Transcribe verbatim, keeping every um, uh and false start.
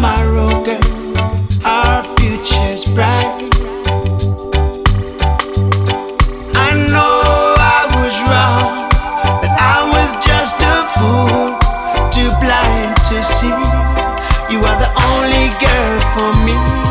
tomorrow, girl. Our future's bright. I know I was wrong, but I was just a fool, too blind to see. You are the only girl for me.